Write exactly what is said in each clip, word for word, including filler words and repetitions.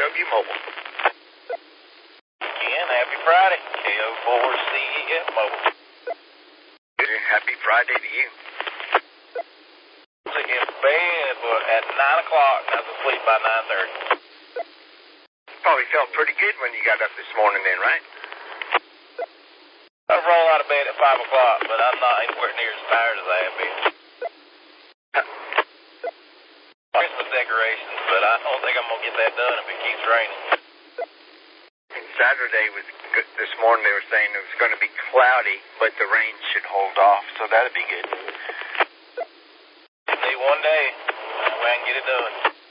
O V Mobile. Again, happy Friday. K O four C E F Mobile. Happy Friday to you. I was in bed at nine o'clock and I was asleep by nine thirty. Probably felt pretty good when you got up this morning then, right? I roll out of bed at five o'clock, but I'm not anywhere near as tired as I have been. Christmas decorations, but I don't think I'm going to get that done if it keeps raining. And Saturday was good. This morning they were saying it was going to be cloudy, but the rain should hold off, so that'll be good. See, one day, we can get it done.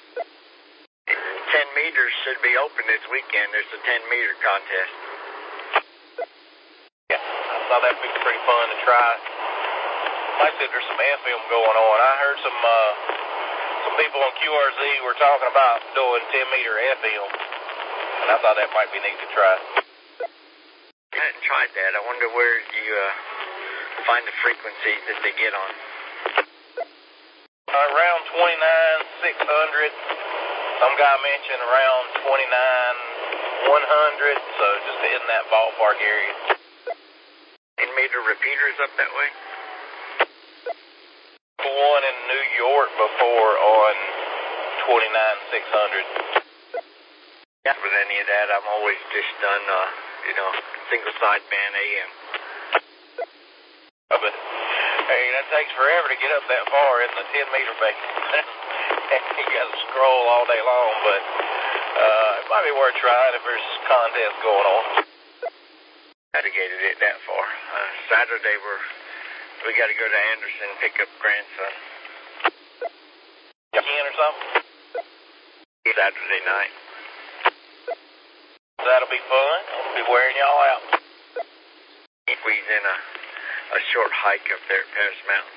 ten meters should be open this weekend. There's a ten meter contest. Yeah, I thought that'd be pretty fun to try. Like I said, there's some F M going on. I heard some uh, some people on Q R Z were talking about doing ten meter F M, and I thought that might be neat to try. I hadn't tried that. I wonder where you uh, find the frequencies that they get on. Uh, around twenty-nine six hundred. Some guy mentioned around twenty-nine one hundred, so just in that ballpark area. ten meter repeaters up that way? One in New York before on twenty-nine six hundred. Yeah, with any of that, I'm always just done, uh, you know, single side band A M. Oh, but, hey, that takes forever to get up that far in the ten meter base. You got to scroll all day long, but uh, it might be worth trying if there's contests going on. Navigated it that far. Uh, Saturday, we're, we got to go to Anderson and pick up grandson. Ken or something? Saturday night. That'll be fun. I'll be wearing y'all out. Squeeze in a, a short hike up there at Paris Mountain.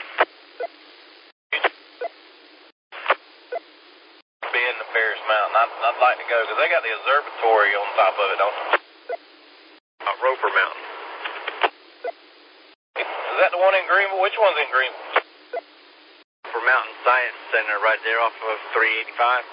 Been to Paris Mountain. I'd, I'd like to go because they got the observatory on top of it, don't they? Uh, Roper Mountain. Is that the one in Greenville? Which one's in Greenville? Roper Mountain Science Center right there off of three eighty-five.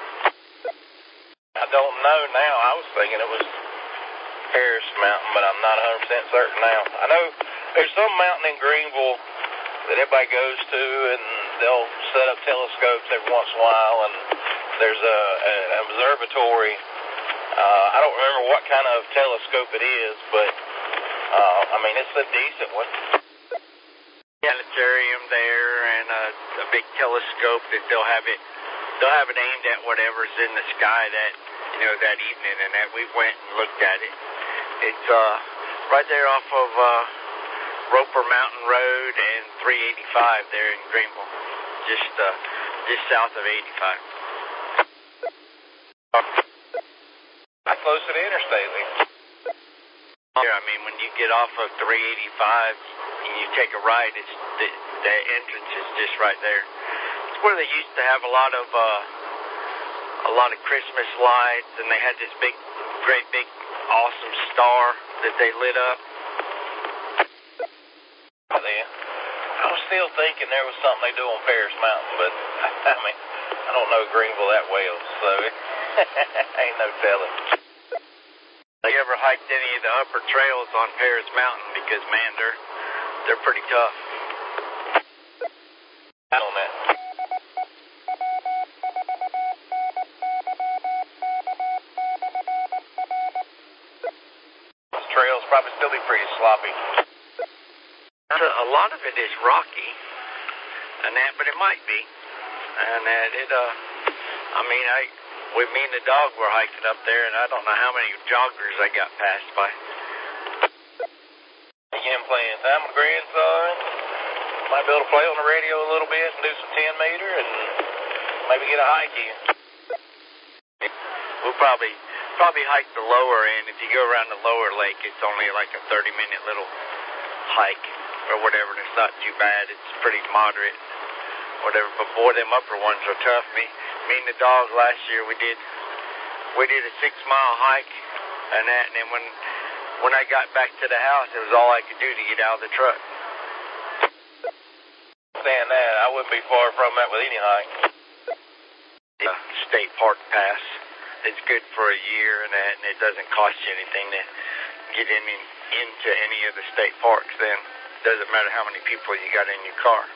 I don't know now. I was thinking it was Paris Mountain, but I'm not one hundred percent certain now. I know there's some mountain in Greenville that everybody goes to, and they'll set up telescopes every once in a while, and there's a, a an observatory. Uh, I don't remember what kind of telescope it is, but uh, I mean, it's a decent one. Planetarium there and a, a big telescope that they'll have it they'll have it aimed at whatever's in the sky that you know that evening, and that we went and looked at it. It's uh right there off of uh Roper Mountain Road and three eighty-five there in Greenville, just uh just south of eighty-five. Not close to the interstate, Lee. Yeah, I mean, when you get off of three eighty-five and you take a right, it's the, the entrance is just right there. It's where they used to have a lot of uh, a lot of Christmas lights, and they had this big, great big, awesome star that they lit up. Oh, yeah. I was still thinking there was something they do on Paris Mountain, but I mean, I don't know Greenville that well, so it ain't no telling. Have you ever hiked any of the upper trails on Paris Mountain? Because, man, they're, they're pretty tough. I don't know. Those trails probably still be pretty sloppy. A lot of it is rocky, and that, but it might be. And that it, uh, I mean, I... With me and the dog were hiking up there, and I don't know how many joggers I got passed by. Again, playing time with grandson. Might be able to play on the radio a little bit and do some ten meter and maybe get a hike in. We'll probably probably hike the lower end. If you go around the lower lake, it's only like a thirty minute little hike or whatever, and it's not too bad. It's pretty moderate, whatever. But boy, them upper ones are tough. Me. Me and the dog last year, we did we did a six mile hike and that, and then when when I got back to the house, it was all I could do to get out of the truck. Saying that, I wouldn't be far from that with any hike. The state park pass it's good for a year and that, and it doesn't cost you anything to get in, in into any of the state parks. Then it doesn't matter how many people you got in your car.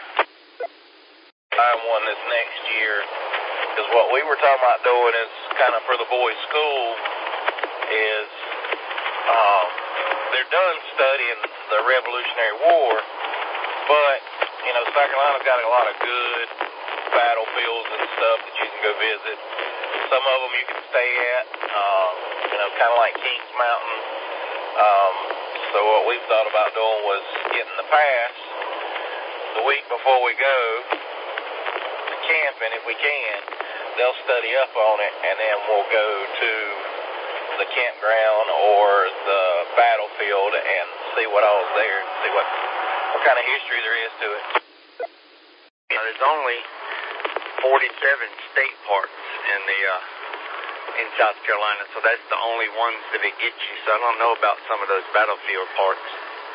I one this next year, because what we were talking about doing is kind of for the boys' school is um, they're done studying the Revolutionary War, but you know, South Carolina's got a lot of good battlefields and stuff that you can go visit. Some of them you can stay at, um, you know, kind of like Kings Mountain. Um, so what we've thought about doing was getting the pass the week before we go to camping, if we can. They'll study up on it, and then we'll go to the campground or the battlefield and see what all's there, see what what kind of history there is to it. Now, there's only forty-seven state parks in the uh, in South Carolina, so that's the only ones that it gets you. So I don't know about some of those battlefield parks.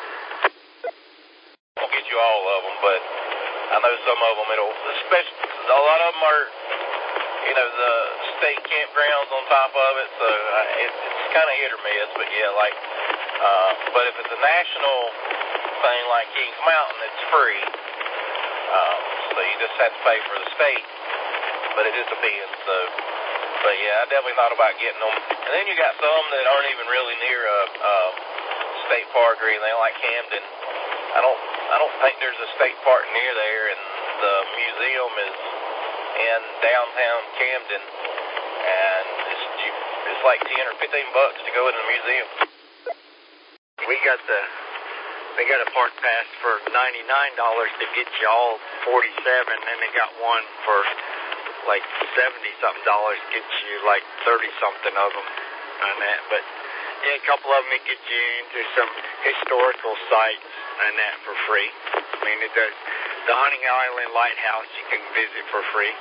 Won't get you all of them, but I know some of them it'll. Especially a lot of them are, you know, the state campgrounds on top of it, so uh, it, it's kind of hit or miss. But yeah, like, uh, but if it's a national thing like Kings Mountain, it's free. Um, so you just have to pay for the state, but it just depends. So, but yeah, I definitely thought about getting them. And then you got some that aren't even really near a, a state park or anything, like Camden. I don't, I don't think there's a state park near there, and the museum is in downtown Camden, and it's it's like ten or fifteen bucks to go in the museum. We got the. They got a park pass for ninety-nine dollars to get you all forty-seven, and they got one for like seventy-something dollars to get you like thirty-something of them on that. But yeah, a couple of them it gets you into some historical sites and that for free. I mean, it does. The Hunting Island Lighthouse you can visit for free.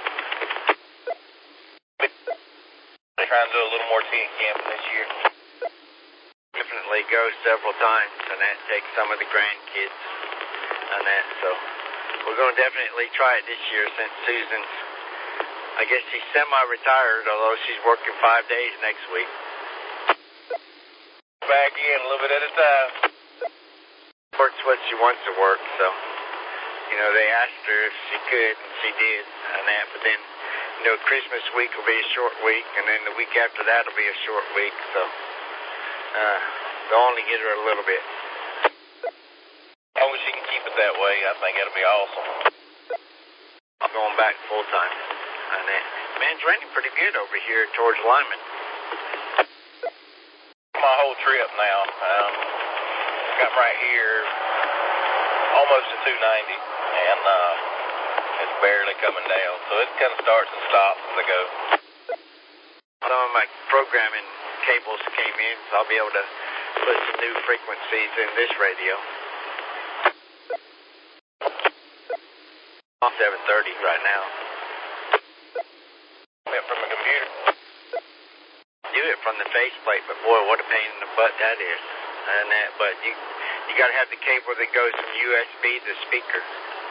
They're trying to do a little more tent camping this year. Definitely go several times, and that takes some of the grandkids and that. So we're going to definitely try it this year since Susan's, I guess she's semi-retired, although she's working five days next week. Back in a little bit at a time. Works what she wants to work, so, you know, they asked her if she could, and she did, and that. But then, you know, Christmas week will be a short week, and then the week after that will be a short week, so uh, they'll only get her a little bit. As long as she can keep it that way, I think it'll be awesome. I'm going back full time, and that. Man, it's raining pretty good over here towards Lyman. My whole trip now, um, got right here almost to two ninety, and uh, it's barely coming down, so it kind of starts and stops as I go. Some of my programming cables came in, so I'll be able to put some new frequencies in this radio. seven thirty right now. Went from a computer. Do it from the faceplate, but boy, what a pain in the butt that is. And that, but you you got to have the cable that goes from U S B to speaker.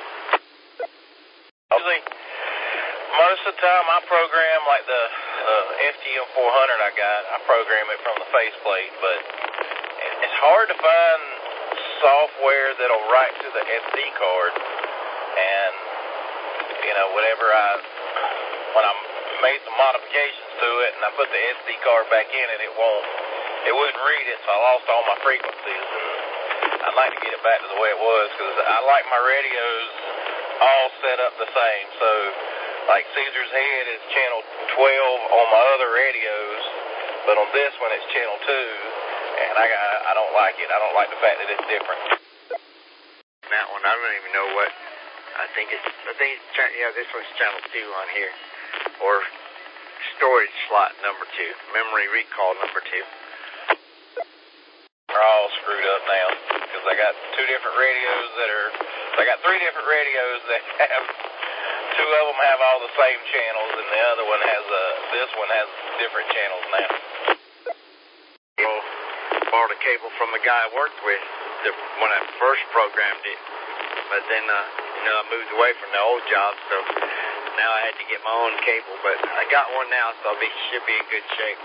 Usually, most of the time I program like the uh, F T M four hundred I got, I program it from the faceplate, but it's hard to find software that'll write to the S D card. And, you know, whenever I, when I made some modifications to it and I put the S D card back in it, it won't, it wouldn't read it, so I lost all my frequencies. And I'd like to get it back to the way it was, because I like my radios all set up the same. So, like Caesar's Head is channel twelve on my other radios, but on this one it's channel two, and I got, I don't like it. I don't like the fact that it's different. That one, I don't even know what, I think it's, I think it's, yeah, this one's channel two on here, or storage slot number two, memory recall number two. They're all screwed up now, because I got two different radios that are, I got three different radios that have, two of them have all the same channels, and the other one has, a, this one has different channels now. Well, borrowed a cable from the guy I worked with to, when I first programmed it, but then, uh, you know, I moved away from the old job, so now I had to get my own cable, but I got one now, so I'll be, should be in good shape.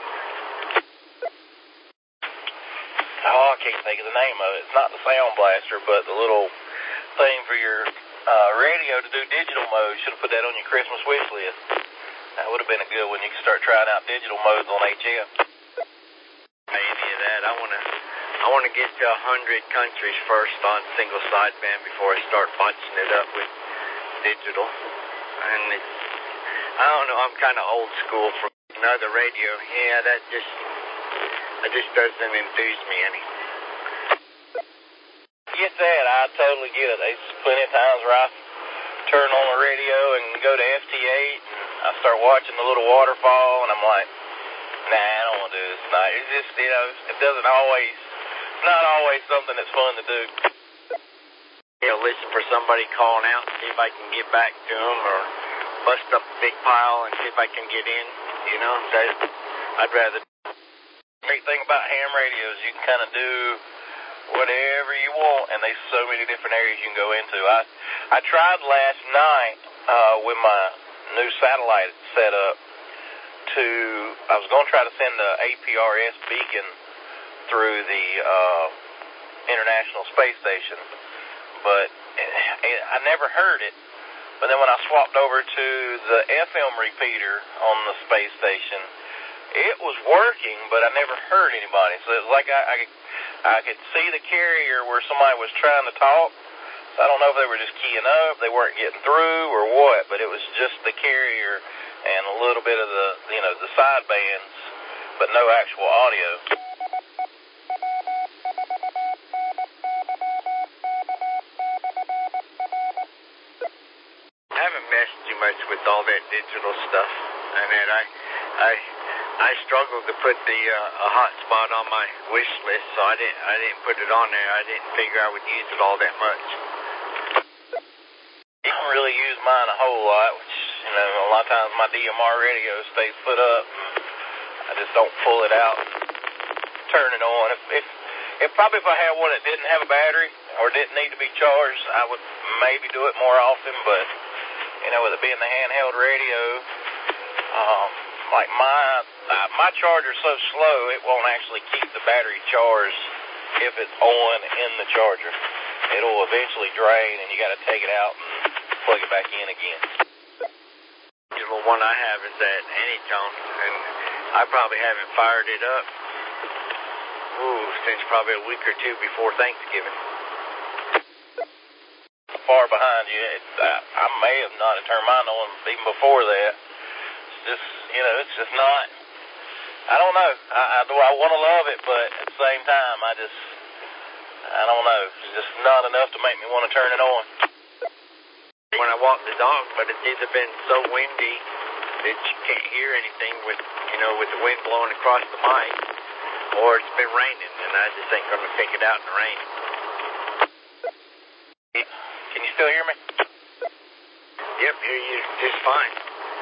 Oh, I can't think of the name of it. It's not the Sound Blaster, but the little thing for your uh, radio to do digital mode. Should have put that on your Christmas wish list. That would have been a good one. You can start trying out digital modes on H M. Any of that. I want to I want to get to one hundred countries first on single sideband before I start bunching it up with digital. And it's, I don't know, I'm kind of old school for another radio. Yeah, that just, that just doesn't enthuse me any. Get that. I totally get it. There's plenty of times where I turn on the radio and go to F T eight and I start watching the little waterfall and I'm like, nah, I don't want to do this tonight. It's just, you know, it doesn't always, it's not always something that's fun to do. You know, listen for somebody calling out, see if I can get back to them, or bust up a big pile and see if I can get in, you know. So I'd rather. The great thing about ham radios, you can kind of do whatever you want, and there's so many different areas you can go into. I I tried last night uh, with my new satellite set up to, I was going to try to send the A P R S beacon through the uh, International Space Station, but it, it, I never heard it. But then when I swapped over to the F M repeater on the space station, it was working, but I never heard anybody. So it was like I, I, I could see the carrier where somebody was trying to talk. So I don't know if they were just keying up, they weren't getting through, or what, but it was just the carrier and a little bit of the, you know, the side bands, but no actual audio. I haven't messed too much with all that digital stuff, and then I, I, I struggled to put the uh, a hotspot on my wish list, so I didn't, I didn't put it on there. I didn't figure I would use it all that much. I don't really use mine a whole lot, which, you know, a lot of times my D M R radio stays put up. I just don't pull it out and turn it on. If, if, if probably if I had one that didn't have a battery or didn't need to be charged, I would maybe do it more often, but, you know, with it being the handheld radio, um, like my uh, my charger's so slow, it won't actually keep the battery charged if it's on in the charger. It'll eventually drain, and you got to take it out and plug it back in again. The digital one I have is that Anytone, and I probably haven't fired it up ooh, since probably a week or two before Thanksgiving. Far behind you. It, I, I may have not turned mine on even before that. It's just, you know, it's just not. I don't know. I, I, I want to love it, but at the same time, I just, I don't know. It's just not enough to make me want to turn it on. When I walk the dog, but it's either been so windy that you can't hear anything with, you know, with the wind blowing across the mic, or it's been raining, and I just ain't going to take it out in the rain. Can you still hear me? Yep, hear you just fine.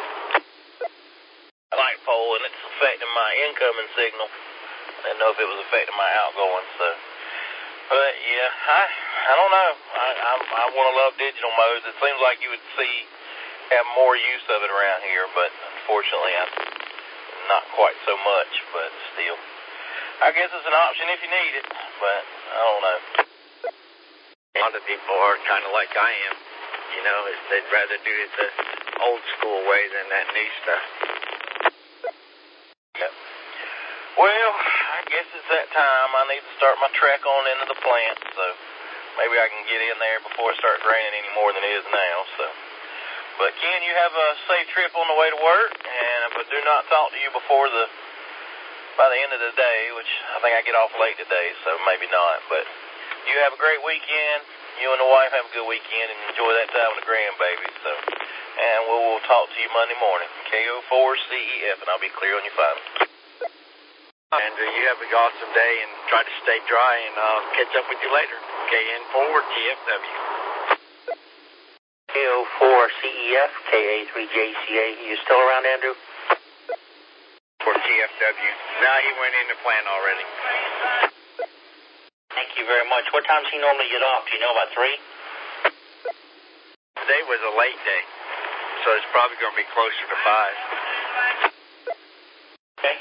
Light pole, and it's affecting my incoming signal. I didn't know if it was affecting my outgoing, so. But yeah, I I don't know. I I, I want to love digital modes. It seems like you would see have more use of it around here, but unfortunately, I not quite so much. But still, I guess it's an option if you need it. But I don't know. A lot of people are kind of like I am. You know, they'd rather do it the old school way than that new stuff. Yep. Well, I guess it's that time. I need to start my trek on into the plant, so maybe I can get in there before it starts raining any more than it is now. So, but Ken, you have a safe trip on the way to work, and if I do not talk to you before the by the end of the day, which I think I get off late today, so maybe not. But you have a great weekend. You and the wife have a good weekend and enjoy that time with the grandbaby. So, and we will talk to you Monday morning. K O four C E F, and I'll be clear on your phone. Andrew, you have an awesome day and try to stay dry, and I'll catch up with you later. K N four T F W. K O four C E F, K A three J C A. You still around, Andrew? For T F W. No, he went in the plant already. Thank you very much. What time does he normally get off? Do you know, about three? Today was a late day. so it's probably going to be closer to five. Okay.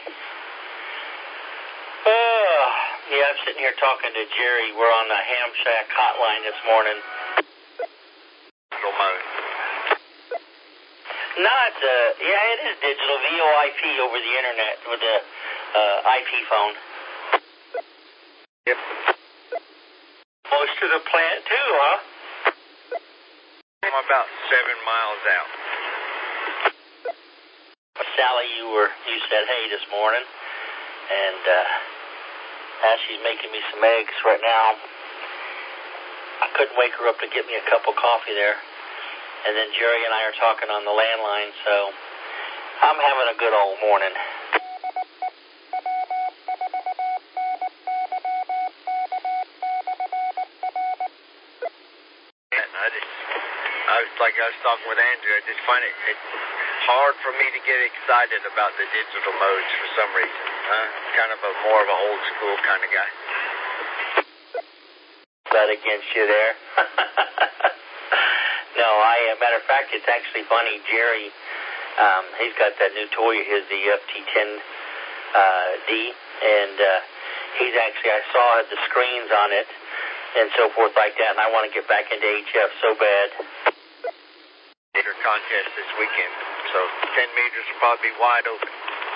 Oh, yeah, I'm sitting here talking to Jerry. We're on the Ham Shack hotline this morning. Digital mode. No, it's, uh, yeah, it is digital, V O I P over the internet with the uh, I P phone. Yep. Close to the plant, too, huh? I'm about seven miles out. Sally, you were you said hey this morning, and uh, now she's making me some eggs right now. I couldn't wake her up to get me a cup of coffee there, and then Jerry and I are talking on the landline, so I'm having a good old morning. I just, I was like I was talking with Andrew. I just find it it's hard for me to get excited about the digital modes for some reason. Uh, kind of a more of an old school kind of guy. That against you there? No, I. As a matter of fact, it's actually funny. Jerry, um, he's got that new toy of his, the F T ten D, and uh, he's actually I saw the screens on it and so forth like that, and I want to get back into H F so bad. Meter contest this weekend, so ten meters will probably be wide open.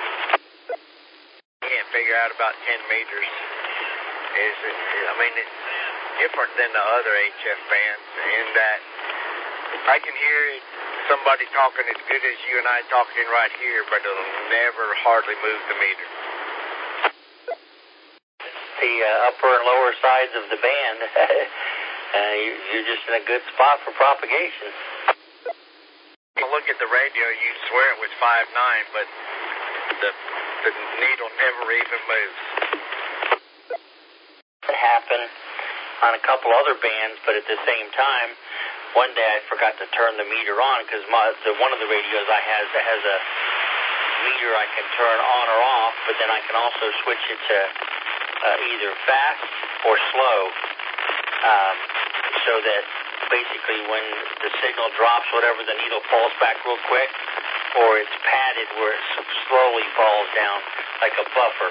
Can't figure out about ten meters. Is it, I mean, it's different than the other H F bands in that I can hear somebody talking as good as you and I talking right here, but it'll never hardly move the meter. The uh, upper and lower sides of the band, uh, you're just in a good spot for propagation. You look at the radio, you'd swear it was five nine, but the the needle never even moves. It happened on a couple other bands, but at the same time, one day I forgot to turn the meter on because one of the radios I has has a meter I can turn on or off, but then I can also switch it to uh, either fast or slow, um, so that basically when the signal drops, whatever, the needle falls back real quick, or it's padded where it slowly falls down like a buffer.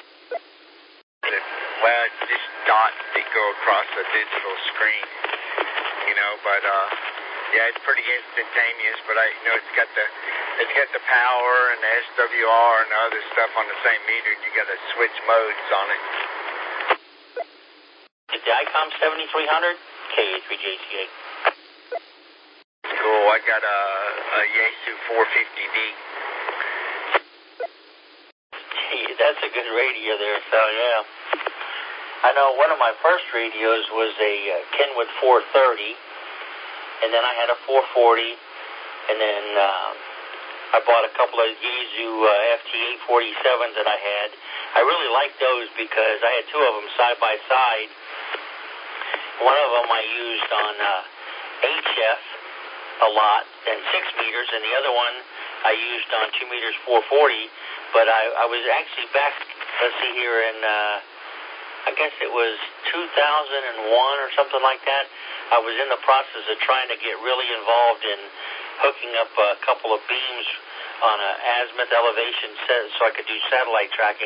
Well, it's just dots that go across the digital screen, you know, but uh, yeah, it's pretty instantaneous, but I, you know, it's got the, it's got the power and the S W R and the other stuff on the same meter, and you got to switch modes on it. The ICOM seventy-three hundred, K A three J C A. Cool, I got a, a Yaesu four fifty D. Gee, that's a good radio there, so yeah. I know one of my first radios was a uh, Kenwood four thirty, and then I had a four forty, and then um, I bought a couple of Yaesu uh, F T eight forty-sevens that I had. I really liked those because I had two of them side by side. One of them I used on uh, H F a lot, and six meters, and the other one I used on two meters four forty, but I, I was actually back, let's see here, in... Uh, I guess it was two thousand one or something like that. I was in the process of trying to get really involved in hooking up a couple of beams on an azimuth elevation set so I could do satellite tracking.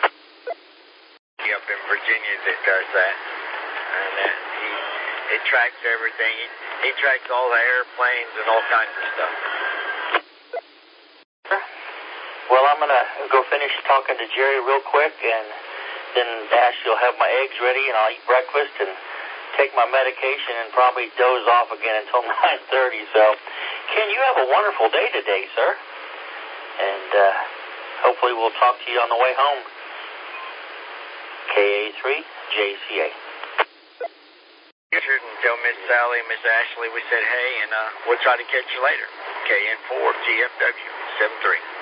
Up in Virginia that does that. And uh, he, he tracks everything. He, he tracks all the airplanes and all kinds of stuff. Well, I'm going to go finish talking to Jerry real quick, and then Ash, you'll have my eggs ready, and I'll eat breakfast and take my medication and probably doze off again until nine thirty. So, Ken, you have a wonderful day today, sir. And uh, hopefully we'll talk to you on the way home. K A three J C A. Richard, and tell Miss Sally and Miss Ashley we said hey, and uh, we'll try to catch you later. K N four G F W seven three.